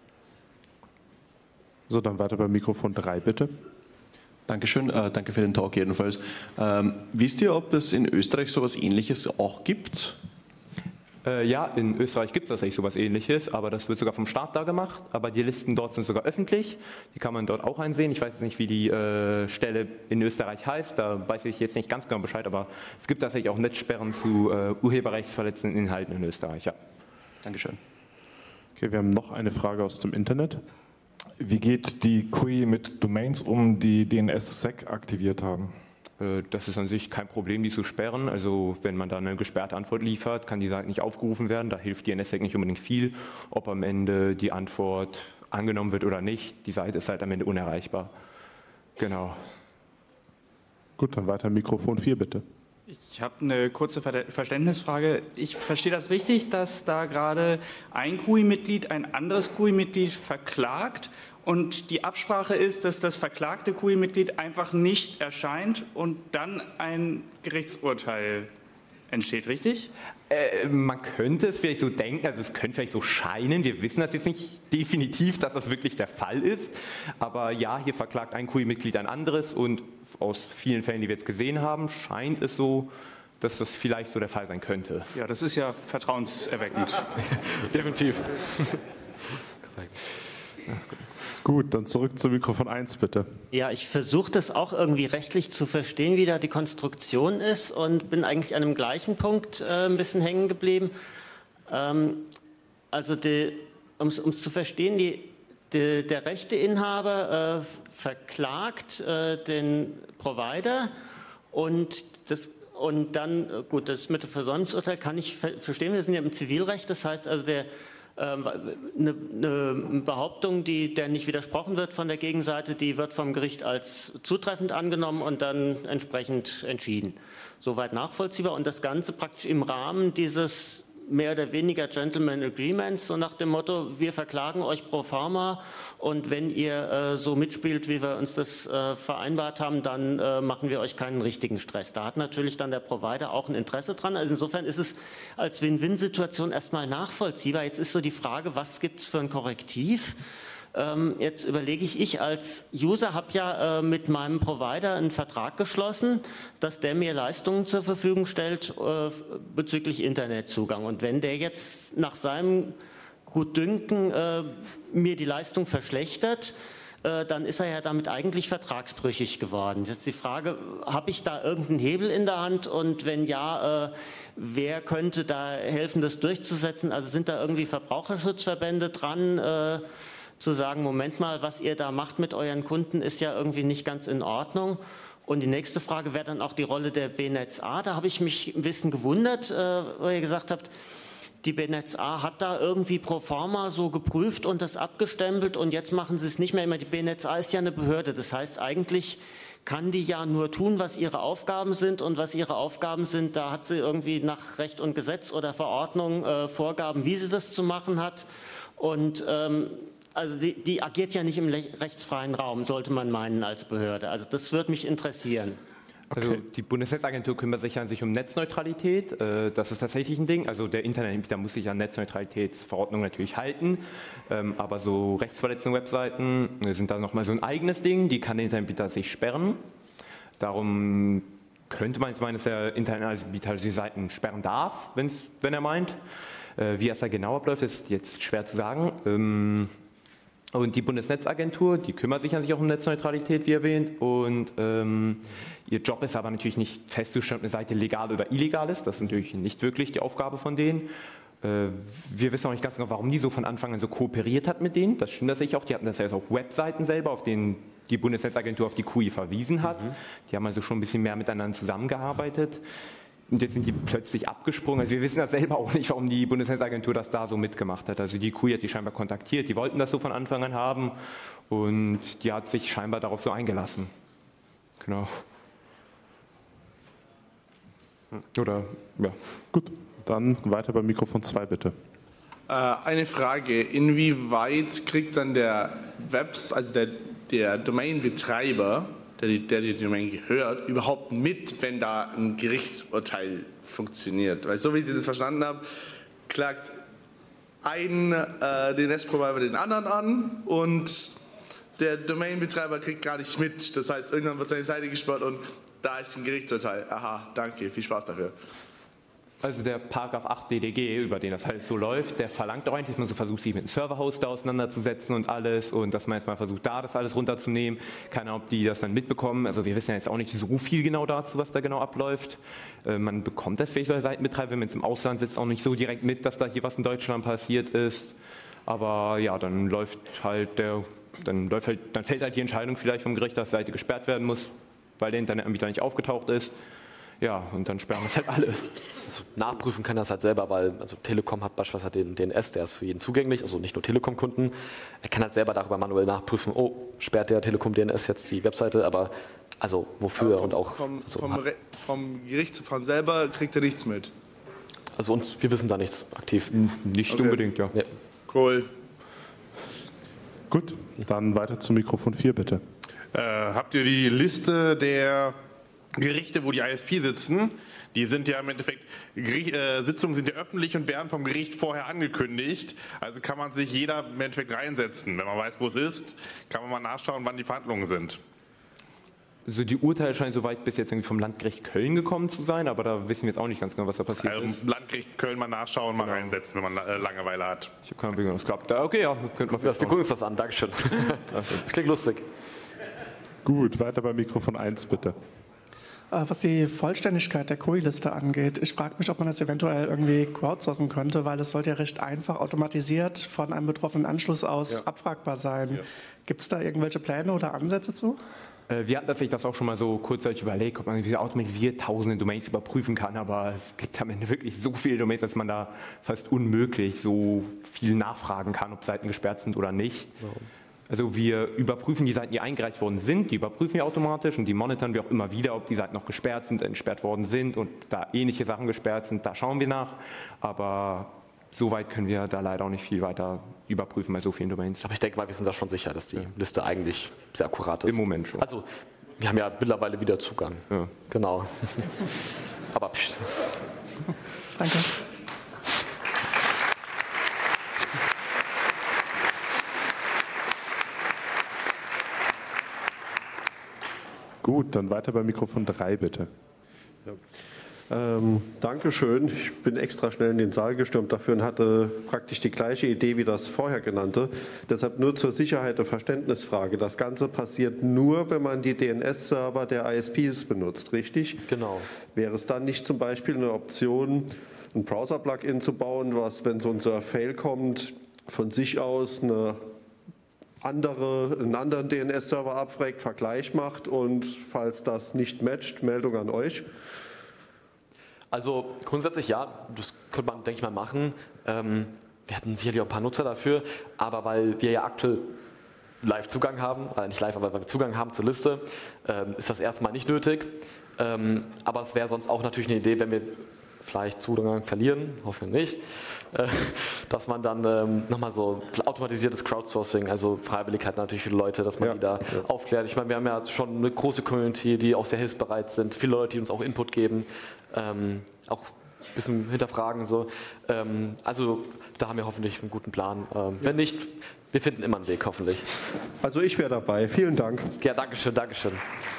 So, dann weiter beim Mikrofon drei, bitte. Dankeschön, äh, danke für den Talk jedenfalls. Ähm, wisst ihr, ob es in Österreich sowas Ähnliches auch gibt? Äh, ja, in Österreich gibt es tatsächlich sowas Ähnliches, aber das wird sogar vom Staat da gemacht. Aber die Listen dort sind sogar öffentlich, die kann man dort auch einsehen. Ich weiß jetzt nicht, wie die äh, Stelle in Österreich heißt, da weiß ich jetzt nicht ganz genau Bescheid, aber es gibt tatsächlich auch Netzsperren zu äh, urheberrechtsverletzenden Inhalten in Österreich. Ja. Dankeschön. Okay, wir haben noch eine Frage aus dem Internet. Wie geht die Q I mit Domains um, die D N S-Sec aktiviert haben? Das ist an sich kein Problem, die zu sperren. Also wenn man da eine gesperrte Antwort liefert, kann die Seite nicht aufgerufen werden. Da hilft D N S-Sec nicht unbedingt viel. Ob am Ende die Antwort angenommen wird oder nicht, die Seite ist halt am Ende unerreichbar. Genau. Gut, dann weiter Mikrofon vier, bitte. Ich habe eine kurze Verständnisfrage. Ich verstehe das richtig, dass da gerade ein Q I-Mitglied ein anderes Q I-Mitglied verklagt und die Absprache ist, dass das verklagte Q I-Mitglied einfach nicht erscheint und dann ein Gerichtsurteil entsteht, richtig? Äh, man könnte es vielleicht so denken, also es könnte vielleicht so scheinen, wir wissen das jetzt nicht definitiv, dass das wirklich der Fall ist, aber ja, hier verklagt ein Q I-Mitglied ein anderes und aus vielen Fällen, die wir jetzt gesehen haben, scheint es so, dass das vielleicht so der Fall sein könnte. Ja, das ist ja vertrauenserweckend. Definitiv. Gut, dann zurück zu Mikrofon eins, bitte. Ja, ich versuche das auch irgendwie rechtlich zu verstehen, wie da die Konstruktion ist und bin eigentlich an dem gleichen Punkt äh, ein bisschen hängen geblieben. Ähm, also um es zu verstehen, die, die, der Rechteinhaber äh, verklagt äh, den Provider und das und dann, gut, das mit dem Versäumnisurteil kann ich verstehen, wir sind ja im Zivilrecht, das heißt also der Eine, eine Behauptung, die, der nicht widersprochen wird von der Gegenseite, die wird vom Gericht als zutreffend angenommen und dann entsprechend entschieden. Soweit nachvollziehbar und das Ganze praktisch im Rahmen dieses mehr oder weniger Gentleman Agreements, so nach dem Motto, wir verklagen euch pro forma und wenn ihr äh, so mitspielt, wie wir uns das äh, vereinbart haben, dann äh, machen wir euch keinen richtigen Stress. Da hat natürlich dann der Provider auch ein Interesse dran. Also insofern ist es als Win-Win-Situation erstmal nachvollziehbar. Jetzt ist so die Frage, was gibt es für ein Korrektiv? Ähm, jetzt überlege ich, ich als User habe ja äh, mit meinem Provider einen Vertrag geschlossen, dass der mir Leistungen zur Verfügung stellt äh, bezüglich Internetzugang. Und wenn der jetzt nach seinem Gutdünken äh, mir die Leistung verschlechtert, äh, dann ist er ja damit eigentlich vertragsbrüchig geworden. Jetzt die Frage, habe ich da irgendeinen Hebel in der Hand und wenn ja, äh, wer könnte da helfen, das durchzusetzen? Also sind da irgendwie Verbraucherschutzverbände dran, äh, zu sagen, Moment mal, was ihr da macht mit euren Kunden, ist ja irgendwie nicht ganz in Ordnung. Und die nächste Frage wäre dann auch die Rolle der B N E T Z A. Da habe ich mich ein bisschen gewundert, äh, weil ihr gesagt habt, die B N E T Z A hat da irgendwie pro forma so geprüft und das abgestempelt und jetzt machen sie es nicht mehr immer. Die B N E T Z A ist ja eine Behörde, das heißt eigentlich kann die ja nur tun, was ihre Aufgaben sind und was ihre Aufgaben sind, da hat sie irgendwie nach Recht und Gesetz oder Verordnung äh, Vorgaben, wie sie das zu machen hat und ähm, also die, die agiert ja nicht im rechtsfreien Raum, sollte man meinen als Behörde. Also das würde mich interessieren. Also die Bundesnetzagentur kümmert sich an sich um Netzneutralität. Das ist tatsächlich ein Ding. Also der Internetanbieter muss sich an Netzneutralitätsverordnung natürlich halten. Aber so rechtsverletzende Webseiten sind da nochmal so ein eigenes Ding. Die kann der Internetanbieter sich sperren. Darum könnte man jetzt meinen, dass der Internetanbieter die Seiten sperren darf, wenn's, wenn er meint. Wie es da genau abläuft, ist jetzt schwer zu sagen. Und die Bundesnetzagentur, die kümmert sich an sich auch um Netzneutralität, wie erwähnt. Und ähm, ihr Job ist aber natürlich nicht festzustellen, ob eine Seite legal oder illegal ist. Das ist natürlich nicht wirklich die Aufgabe von denen. Äh, wir wissen auch nicht ganz genau, warum die so von Anfang an so kooperiert hat mit denen. Das stimmt tatsächlich auch. Die hatten das ja auch Webseiten selber, auf denen die Bundesnetzagentur auf die Q I verwiesen hat. Mhm. Die haben also schon ein bisschen mehr miteinander zusammengearbeitet. Und jetzt sind die plötzlich abgesprungen. Also wir wissen das selber auch nicht, warum die Bundesnetzagentur das da so mitgemacht hat. Also die Q I hat die scheinbar kontaktiert, die wollten das so von Anfang an haben und die hat sich scheinbar darauf so eingelassen. Genau. Oder, ja. Gut, dann weiter beim Mikrofon zwei bitte. Äh, eine Frage, inwieweit kriegt dann der Webs, also der, der Domainbetreiber, der die, der die Domain gehört, überhaupt mit, wenn da ein Gerichtsurteil funktioniert? Weil so wie ich das verstanden habe, klagt ein äh, D N S-Provider den anderen an und der Domainbetreiber kriegt gar nicht mit. Das heißt, irgendwann wird seine Seite gesperrt und da ist ein Gerichtsurteil. Aha, danke, viel Spaß dafür. Also der Paragraph acht D D G, über den das halt so läuft, der verlangt auch eigentlich, dass man so versucht, sich mit dem Serverhoster auseinanderzusetzen und alles und dass man jetzt mal versucht, da das alles runterzunehmen. Keine Ahnung, ob die das dann mitbekommen. Also wir wissen ja jetzt auch nicht so viel genau dazu, was da genau abläuft. Äh, man bekommt das vielleicht als Seitenbetreiber, wenn man jetzt im Ausland sitzt, auch nicht so direkt mit, dass da hier was in Deutschland passiert ist. Aber ja, dann läuft halt der, dann läuft halt, dann fällt halt die Entscheidung vielleicht vom Gericht, dass die Seite gesperrt werden muss, weil der Internetanbieter nicht aufgetaucht ist. Ja, und dann sperren das halt alle. Also nachprüfen kann das halt selber, weil also Telekom hat beispielsweise den D N S, der ist für jeden zugänglich, also nicht nur Telekom-Kunden. Er kann halt selber darüber manuell nachprüfen, oh, sperrt der Telekom-D N S jetzt die Webseite, aber also wofür vom, und auch... Vom, also, vom, vom Gerichtsverfahren selber kriegt er nichts mit? Also uns, wir wissen da nichts aktiv. Nicht Okay. unbedingt, ja. ja. Cool. Gut, dann weiter zum Mikrofon vier bitte. Äh, habt ihr die Liste der Gerichte, wo die I S P sitzen? Die sind ja im Endeffekt, Gericht, äh, Sitzungen sind ja öffentlich und werden vom Gericht vorher angekündigt. Also kann man sich jeder im Endeffekt reinsetzen. Wenn man weiß, wo es ist, kann man mal nachschauen, wann die Verhandlungen sind. Also die Urteile scheinen soweit bis jetzt irgendwie vom Landgericht Köln gekommen zu sein, aber da wissen wir jetzt auch nicht ganz genau, was da passiert Also ist. Landgericht Köln mal nachschauen, mal reinsetzen, wenn man äh, Langeweile hat. Ich habe keine Ahnung, was klappt. Da, okay, ja, könnte man Wir vielleicht gucken uns das an, Dankeschön. Das klingt lustig. Gut, weiter beim Mikrofon eins bitte. Was die Vollständigkeit der Q I-Liste angeht, ich frage mich, ob man das eventuell irgendwie crowdsourcen könnte, weil es sollte ja recht einfach automatisiert von einem betroffenen Anschluss aus ja. abfragbar sein. Ja. Gibt es da irgendwelche Pläne oder Ansätze zu? Wir hatten tatsächlich das auch schon mal so kurzzeitig überlegt, ob man diese automatisiert tausende Domains überprüfen kann, aber es gibt am Ende wirklich so viele Domains, dass man da fast unmöglich so viel nachfragen kann, ob Seiten gesperrt sind oder nicht. Ja. Also wir überprüfen die Seiten, die eingereicht worden sind, die überprüfen wir automatisch und die monitoren wir auch immer wieder, ob die Seiten noch gesperrt sind, entsperrt worden sind und da ähnliche Sachen gesperrt sind, da schauen wir nach. Aber soweit können wir da leider auch nicht viel weiter überprüfen bei so vielen Domains. Aber ich denke mal, wir sind da schon sicher, dass die ja. Liste eigentlich sehr akkurat ist. Im Moment schon. Also wir haben ja mittlerweile wieder Zugang. Ja. Genau. Aber pst. Danke. Gut, dann weiter bei Mikrofon drei, bitte. Ja. Ähm, Dankeschön. Ich bin extra schnell in den Saal gestürmt dafür und hatte praktisch die gleiche Idee wie das vorher genannte. Deshalb nur zur Sicherheit eine Verständnisfrage. Das Ganze passiert nur, wenn man die D N S-Server der I S Ps benutzt, richtig? Genau. Wäre es dann nicht zum Beispiel eine Option, ein Browser-Plugin zu bauen, was, wenn so ein Fail kommt, von sich aus eine andere, einen anderen D N S-Server abfragt, Vergleich macht und falls das nicht matcht, Meldung an euch? Also grundsätzlich ja, das könnte man, denke ich mal, machen. Ähm, wir hatten sicherlich auch ein paar Nutzer dafür, aber weil wir ja aktuell Live-Zugang haben, äh, nicht live, aber weil wir Zugang haben zur Liste, ähm, ist das erstmal nicht nötig. Ähm, aber es wäre sonst auch natürlich eine Idee, wenn wir vielleicht Zugang verlieren, hoffen wir nicht, äh, dass man dann ähm, nochmal so automatisiertes Crowdsourcing, also Freiwilligkeit natürlich für die Leute, dass man ja, die da ja. aufklärt. Ich meine, wir haben ja schon eine große Community, die auch sehr hilfsbereit sind, viele Leute, die uns auch Input geben, ähm, auch ein bisschen hinterfragen. So. Ähm, also da haben wir hoffentlich einen guten Plan. Ähm, wenn nicht, wir finden immer einen Weg, hoffentlich. Also ich wäre dabei. Vielen Dank. Ja, Dankeschön, Dankeschön.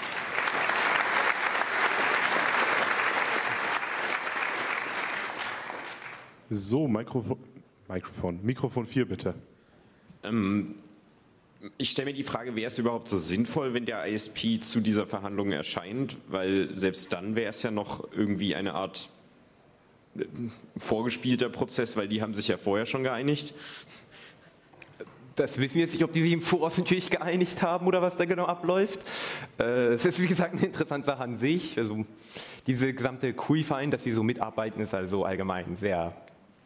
So, Mikrofon, Mikrofon, Mikrofon vier bitte. Ähm, ich stelle mir die Frage, wäre es überhaupt so sinnvoll, wenn der I S P zu dieser Verhandlung erscheint? Weil selbst dann wäre es ja noch irgendwie eine Art äh, vorgespielter Prozess, weil die haben sich ja vorher schon geeinigt. Das wissen wir jetzt nicht, ob die sich im Voraus natürlich geeinigt haben oder was da genau abläuft. Es ist, wie gesagt, eine interessante Sache an sich. Also diese gesamte Q I-Verein, dass sie so mitarbeiten, ist also allgemein sehr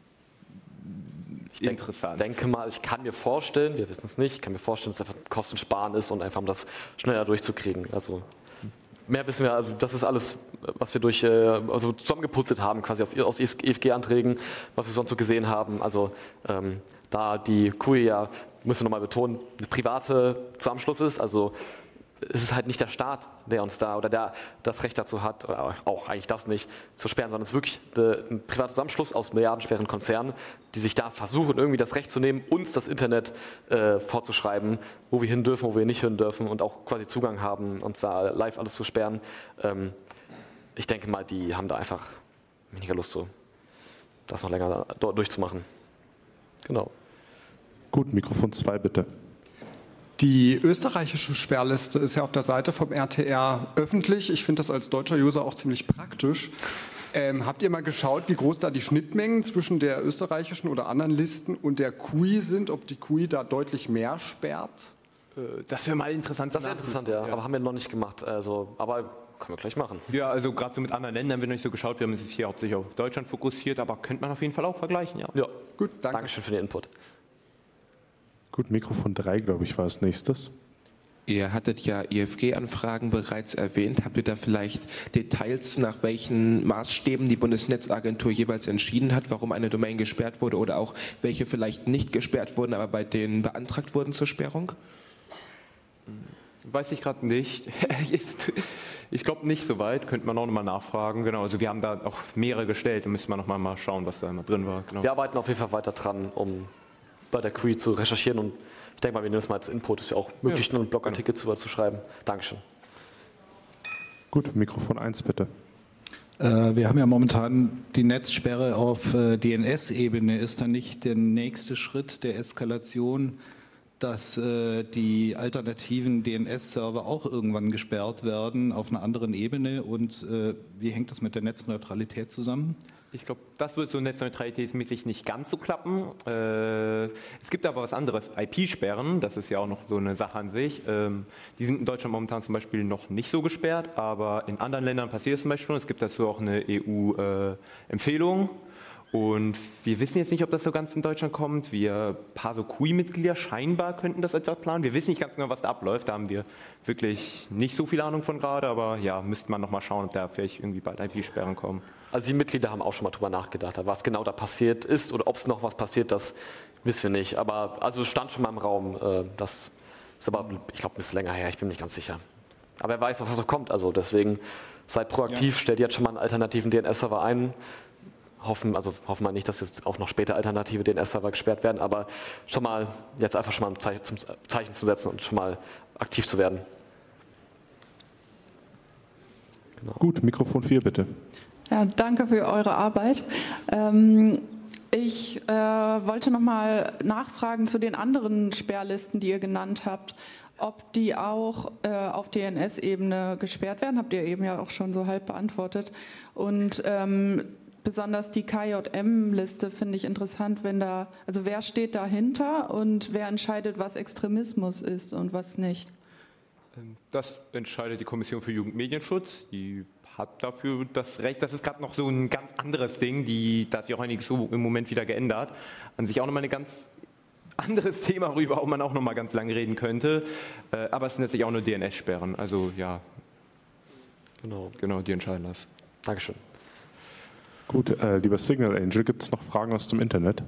ich interessant. Ich denke mal, ich kann mir vorstellen, wir wissen es nicht, ich kann mir vorstellen, dass es einfach Kostensparen ist und einfach um das schneller durchzukriegen. Also mehr wissen wir, also das ist alles, was wir durch, also zusammengeputzelt haben, quasi auf, aus E F G-Anträgen, was wir sonst so gesehen haben. Also ähm, da die Q I ja, müssen wir nochmal betonen, eine private Zusammenschluss ist, also es ist halt nicht der Staat, der uns da oder der das Recht dazu hat, oder auch eigentlich das nicht, zu sperren, sondern es ist wirklich ein privater Zusammenschluss aus milliardenschweren Konzernen, die sich da versuchen, irgendwie das Recht zu nehmen, uns das Internet äh, vorzuschreiben, wo wir hin dürfen, wo wir nicht hin dürfen und auch quasi Zugang haben, uns da live alles zu sperren. Ähm, ich denke mal, die haben da einfach weniger Lust, so, das noch länger dort durchzumachen. Genau. Gut, Mikrofon zwei bitte. Die österreichische Sperrliste ist ja auf der Seite vom R T R öffentlich. Ich finde das als deutscher User auch ziemlich praktisch. Ähm, habt ihr mal geschaut, wie groß da die Schnittmengen zwischen der österreichischen oder anderen Listen und der Q I sind? Ob die Q I da deutlich mehr sperrt? Das wäre mal interessant. Das wäre interessant, ja. ja. Aber haben wir noch nicht gemacht. Also, aber können wir gleich machen. Ja, also gerade so mit anderen Ländern haben wir noch nicht so geschaut. Wir haben uns hier hauptsächlich auf Deutschland fokussiert, aber könnte man auf jeden Fall auch vergleichen, ja. Ja, gut, danke. Dankeschön für den Input. Gut, Mikrofon drei, glaube ich, war als nächstes. Ihr hattet ja I F G-Anfragen bereits erwähnt. Habt ihr da vielleicht Details, nach welchen Maßstäben die Bundesnetzagentur jeweils entschieden hat, warum eine Domain gesperrt wurde oder auch welche vielleicht nicht gesperrt wurden, aber bei denen beantragt wurden zur Sperrung? Weiß ich gerade nicht. Ich glaube nicht so weit. Könnte man auch nochmal nachfragen. Genau, also wir haben da auch mehrere gestellt. Da müssen wir nochmal mal schauen, was da immer drin war. Genau. Wir arbeiten auf jeden Fall weiter dran, um bei der Q I zu recherchieren und ich denke mal, wir nehmen das mal als Input, ist ja auch möglich, ja, einen Blogartikel genau. zu schreiben. Dankeschön. Gut, Mikrofon eins bitte. Äh, wir haben ja momentan die Netzsperre auf äh, D N S-Ebene. Ist dann nicht der nächste Schritt der Eskalation, dass äh, die alternativen D N S-Server auch irgendwann gesperrt werden auf einer anderen Ebene? Und äh, wie hängt das mit der Netzneutralität zusammen? Ich glaube, das wird so netzneutralitätsmäßig nicht ganz so klappen. Äh, es gibt aber was anderes, I P-Sperren, das ist ja auch noch so eine Sache an sich. Ähm, die sind in Deutschland momentan zum Beispiel noch nicht so gesperrt, aber in anderen Ländern passiert es zum Beispiel. Es gibt dazu auch eine E U-Empfehlung. Und wir wissen jetzt nicht, ob das so ganz in Deutschland kommt. Wir, ein paar so Q I-Mitglieder scheinbar könnten das etwa planen. Wir wissen nicht ganz genau, was da abläuft. Da haben wir wirklich nicht so viel Ahnung von gerade. Aber ja, müsste man nochmal schauen, ob da vielleicht irgendwie bald I P-Sperren kommen. Also die Mitglieder haben auch schon mal drüber nachgedacht, was genau da passiert ist oder ob es noch was passiert, das wissen wir nicht. Aber also es stand schon mal im Raum. Das ist aber, ich glaube, ein bisschen länger her. Ich bin nicht ganz sicher. Aber wer weiß, was noch kommt. Also deswegen seid proaktiv, ja. Stellt jetzt schon mal einen alternativen D N S-Server ein. Hoffen, also hoffen wir nicht, dass jetzt auch noch später alternative D N S-Server gesperrt werden, aber schon mal jetzt einfach schon mal ein Zeichen, zum Zeichen zu setzen und schon mal aktiv zu werden. Genau. Gut, Mikrofon vier bitte. Ja, danke für eure Arbeit. Ähm, ich äh, wollte noch mal nachfragen zu den anderen Sperrlisten, die ihr genannt habt, ob die auch äh, auf D N S-Ebene gesperrt werden. Habt ihr eben ja auch schon so halb beantwortet. Und ähm, besonders die K J M-Liste finde ich interessant, wenn da, also wer steht dahinter und wer entscheidet, was Extremismus ist und was nicht? Das entscheidet die Kommission für Jugendmedienschutz. Die hat dafür das Recht. Das ist gerade noch so ein ganz anderes Ding. Die, da hat sich auch einiges so im Moment wieder geändert. An sich auch nochmal ein ganz anderes Thema, worüber man auch nochmal ganz lange reden könnte. Äh, aber es sind letztlich auch nur D N S-Sperren. Also ja, genau, genau, die entscheiden das. Dankeschön. Gut, äh, lieber Signal Angel, gibt es noch Fragen aus dem Internet?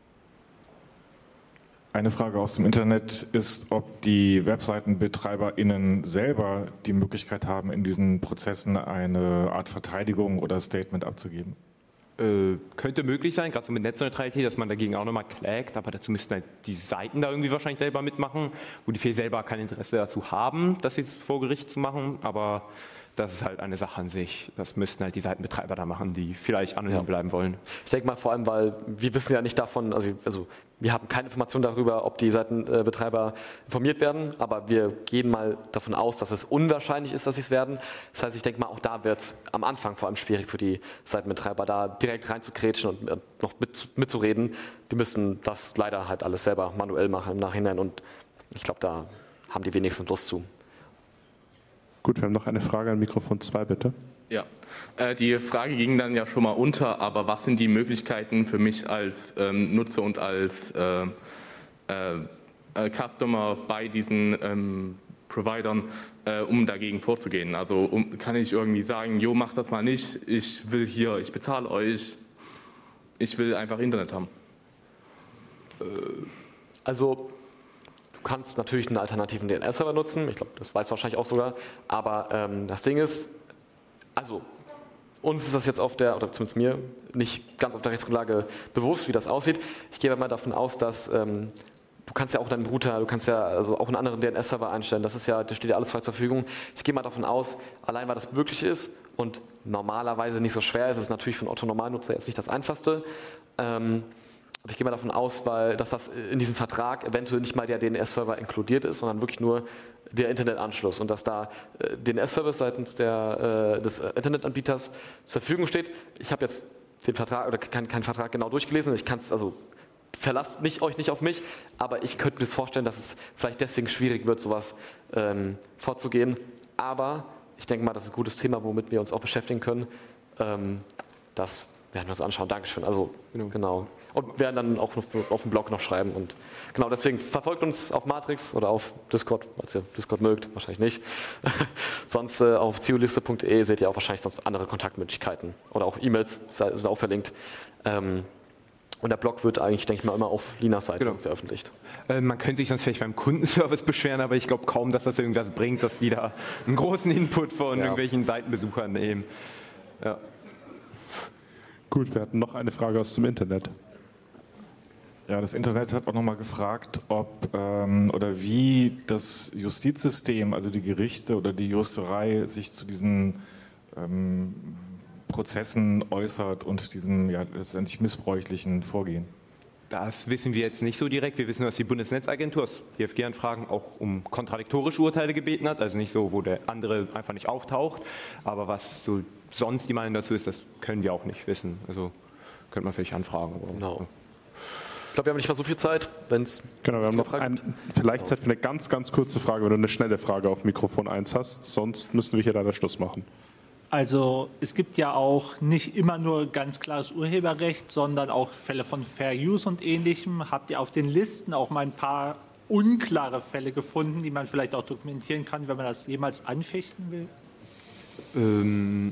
Eine Frage aus dem Internet ist, ob die WebseitenbetreiberInnen selber die Möglichkeit haben, in diesen Prozessen eine Art Verteidigung oder Statement abzugeben. Äh, könnte möglich sein, gerade so mit Netzneutralität, dass man dagegen auch nochmal klagt, aber dazu müssten halt die Seiten da irgendwie wahrscheinlich selber mitmachen, wo die vielleicht selber kein Interesse dazu haben, das jetzt vor Gericht zu machen, aber das ist halt eine Sache an sich. Das müssten halt die Seitenbetreiber da machen, die vielleicht anonym ja. bleiben wollen. Ich denke mal vor allem, weil wir wissen ja nicht davon, also, also wir haben keine Information darüber, ob die Seitenbetreiber informiert werden, aber wir gehen mal davon aus, dass es unwahrscheinlich ist, dass sie es werden. Das heißt, ich denke mal, auch da wird es am Anfang vor allem schwierig für die Seitenbetreiber, da direkt reinzukrätschen und noch mit, mitzureden. Die müssen das leider halt alles selber manuell machen im Nachhinein und ich glaube, da haben die wenigsten Lust zu. Gut, wir haben noch eine Frage an Mikrofon zwei, bitte. Ja, äh, die Frage ging dann ja schon mal unter, aber was sind die Möglichkeiten für mich als ähm, Nutzer und als äh, äh, Customer bei diesen ähm, Providern, äh, um dagegen vorzugehen? Also um, kann ich irgendwie sagen, jo, mach das mal nicht, ich will hier, ich bezahle euch, ich will einfach Internet haben? Äh, also du kannst natürlich einen alternativen D N S-Server nutzen, ich glaube, das weiß wahrscheinlich auch sogar, aber ähm, das Ding ist, also uns ist das jetzt auf der, oder zumindest mir, nicht ganz auf der Rechtsgrundlage bewusst, wie das aussieht. Ich gehe mal davon aus, dass ähm, du kannst ja auch deinen Router, du kannst ja also auch einen anderen D N S-Server einstellen, das ist ja, da steht ja alles frei zur Verfügung. Ich gehe mal davon aus, allein weil das möglich ist und normalerweise nicht so schwer ist, ist es natürlich für einen Otto-Normalnutzer jetzt nicht das Einfachste. Ähm, Aber ich gehe mal davon aus, weil, dass das in diesem Vertrag eventuell nicht mal der D N S-Server inkludiert ist, sondern wirklich nur der Internetanschluss und dass da äh, D N S-Service seitens der, äh, des äh, Internetanbieters zur Verfügung steht. Ich habe jetzt den Vertrag oder keinen kein Vertrag genau durchgelesen. Ich kann es also verlasst nicht, euch nicht auf mich, aber ich könnte mir vorstellen, dass es vielleicht deswegen schwierig wird, sowas ähm, vorzugehen. Aber ich denke mal, das ist ein gutes Thema, womit wir uns auch beschäftigen können. Ähm, das werden wir uns anschauen. Dankeschön. Also genau. genau. Und werden dann auch auf dem Blog noch schreiben. Und genau deswegen verfolgt uns auf Matrix oder auf Discord, falls ihr Discord mögt, wahrscheinlich nicht. Sonst äh, auf zioliste punkt de seht ihr auch wahrscheinlich sonst andere Kontaktmöglichkeiten. Oder auch E-Mails, sind auch verlinkt. Ähm, und der Blog wird eigentlich, denke ich mal, immer auf Linas Seite genau. veröffentlicht. Äh, man könnte sich sonst vielleicht beim Kundenservice beschweren, aber ich glaube kaum, dass das irgendwas bringt, dass die da einen großen Input von ja. irgendwelchen Seitenbesuchern nehmen. Ja. Gut, wir hatten noch eine Frage aus dem Internet. Ja, das Internet hat auch nochmal gefragt, ob ähm, oder wie das Justizsystem, also die Gerichte oder die Juristerei sich zu diesen ähm, Prozessen äußert und diesem ja, letztendlich missbräuchlichen Vorgehen. Das wissen wir jetzt nicht so direkt. Wir wissen, dass die Bundesnetzagentur aus I F G-Anfragen auch um kontradiktorische Urteile gebeten hat, also nicht so, wo der andere einfach nicht auftaucht. Aber was so sonst die Meinung dazu ist, das können wir auch nicht wissen. Also könnte man vielleicht anfragen. Aber, genau. Ja. Ich glaube, wir haben nicht mal so viel Zeit, wenn es. Genau, wir haben noch ein, vielleicht Zeit für eine ganz, ganz kurze Frage, wenn du eine schnelle Frage auf Mikrofon eins hast. Sonst müssen wir hier leider Schluss machen. Also es gibt ja auch nicht immer nur ganz klares Urheberrecht, sondern auch Fälle von Fair Use und Ähnlichem. Habt ihr auf den Listen auch mal ein paar unklare Fälle gefunden, die man vielleicht auch dokumentieren kann, wenn man das jemals anfechten will? Ähm,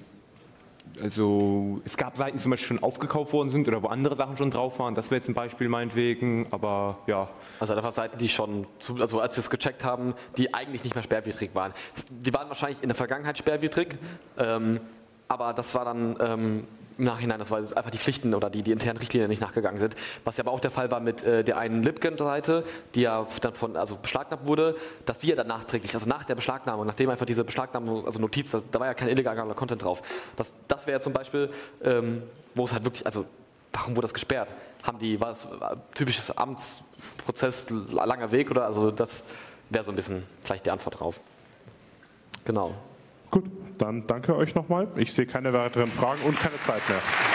also es gab Seiten, die zum Beispiel schon aufgekauft worden sind oder wo andere Sachen schon drauf waren. Das wäre jetzt ein Beispiel meinetwegen, aber ja. Also einfach Seiten, die schon, zu, also als wir es gecheckt haben, die eigentlich nicht mehr sperrwidrig waren. Die waren wahrscheinlich in der Vergangenheit sperrwidrig, ähm, aber das war dann ähm, im Nachhinein, das war einfach die Pflichten oder die, die internen Richtlinien nicht nachgegangen sind. Was ja aber auch der Fall war mit äh, der einen Libgen-Seite, die ja dann von, also beschlagnahmt wurde, dass sie ja dann nachträglich, also nach der Beschlagnahmung, nachdem einfach diese Beschlagnahmung, also Notiz, da, da war ja kein illegaler Content drauf. Das, das wäre ja zum Beispiel, ähm, wo es halt wirklich, also warum wurde das gesperrt? Haben die, war es typisches Amtsprozess, langer Weg oder, also das wäre so ein bisschen vielleicht die Antwort drauf. Genau. Gut, dann danke euch nochmal. Ich sehe keine weiteren Fragen und keine Zeit mehr.